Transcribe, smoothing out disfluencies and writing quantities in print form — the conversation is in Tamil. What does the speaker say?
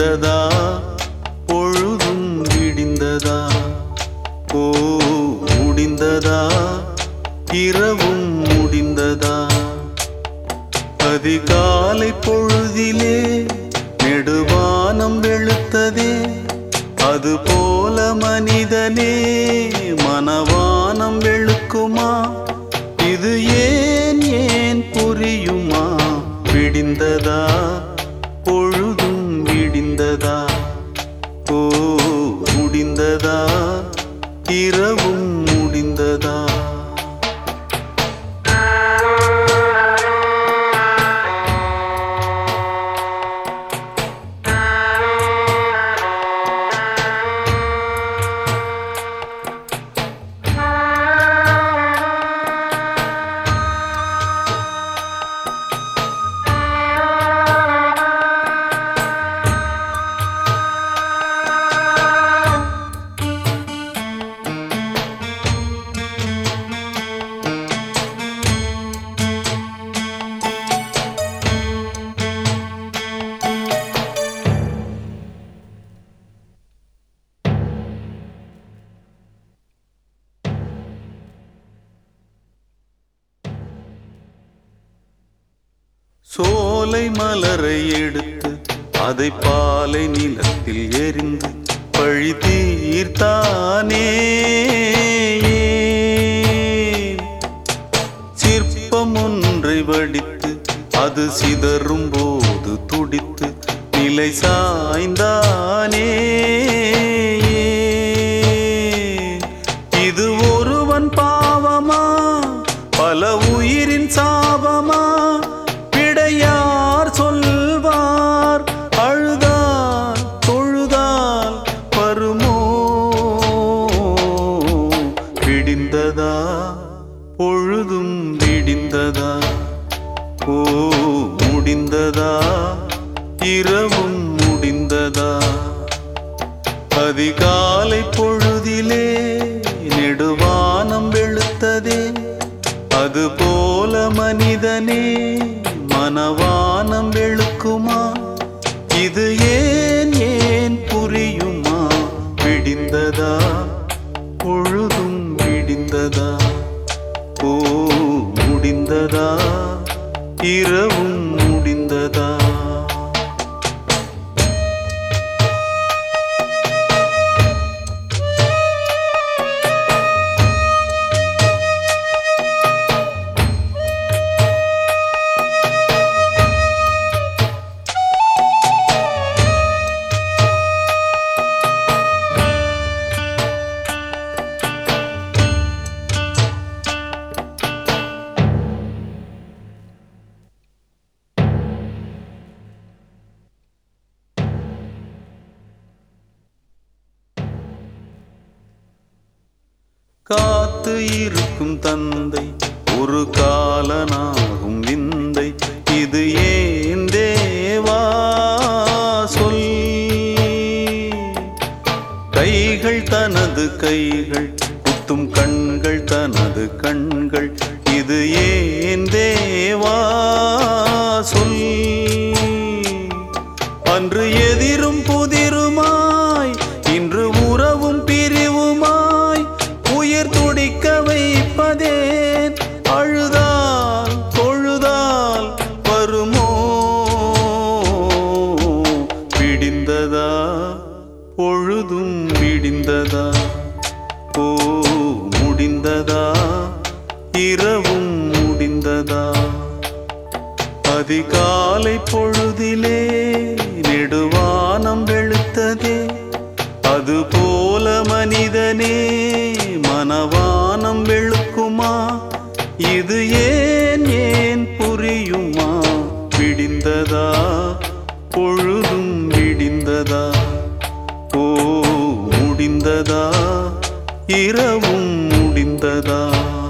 விடிந்ததா பொழுதும் விடிந்ததா ஓ முடிந்ததா இரவும் முடிந்ததா அதிகாலை பொழுதிலே நெடுவானம் வெளுத்ததே அதுபோல மனிதனே மனவானம் வெளுக்குமா இது ஏன் ஏன் புரியுமா விடிந்ததா பொழுதும் விடிந்ததா ஓ முடிந்ததா இரவும் முடிந்ததா சோலை மலரை எடுத்து அதை பாலை நிலத்தில் எரிந்து பழி தீர்த்தானே சிற்பம் ஒன்றை வடித்து அது சிதறும் போது துடித்து நிலை சாய்ந்தானே இது ஒருவன் பாவமா பல உயிரின் சாபமா யார் சொல்வார் அழுதால் தொழுதால் வருமோ விடிந்ததா பொழுதும் விடிந்ததா ஓ முடிந்ததா இரவும் முடிந்ததா அதிகாலை பொழுதிலே நெடுவானம் வெளுத்ததே அதுபோல மனிதனே மனவானம் வெளுக்குமா இது ஏன் ஏன் புரியுமா விடிந்ததா பொழுதும் விடிந்ததா ஓ முடிந்ததா இரவும் முடிந்ததா காத்து இருக்கும் தந்தை ஒரு காலனாகும் விந்தை இது ஏன் தேவா சொல் கைகள் தனது கைகள் குத்தும் கண்கள் தனது கண்கள் இது ஏன் தேவா சொல் அன்று எதிரும் புதிருமாய் இன்று உறவும் பிரிவுமாய் உயிர் துடிக்க வைப்பதேன் அழுதால் தொழுதால் வருமோ விடிந்ததா பொழுதும் விடிந்ததா ஓ முடிந்ததா இரவும் முடிந்ததா அதிகாலை பொழுதிலே நெடுவானம் வெளுத்ததே அதுபோல மனிதனே மனவானம் வெளுக்குமா இது ஏன் ஏன் புரியுமா விடிந்ததா பொழுதும் விடிந்ததா ஓ முடிந்ததா இரவும் முடிந்ததா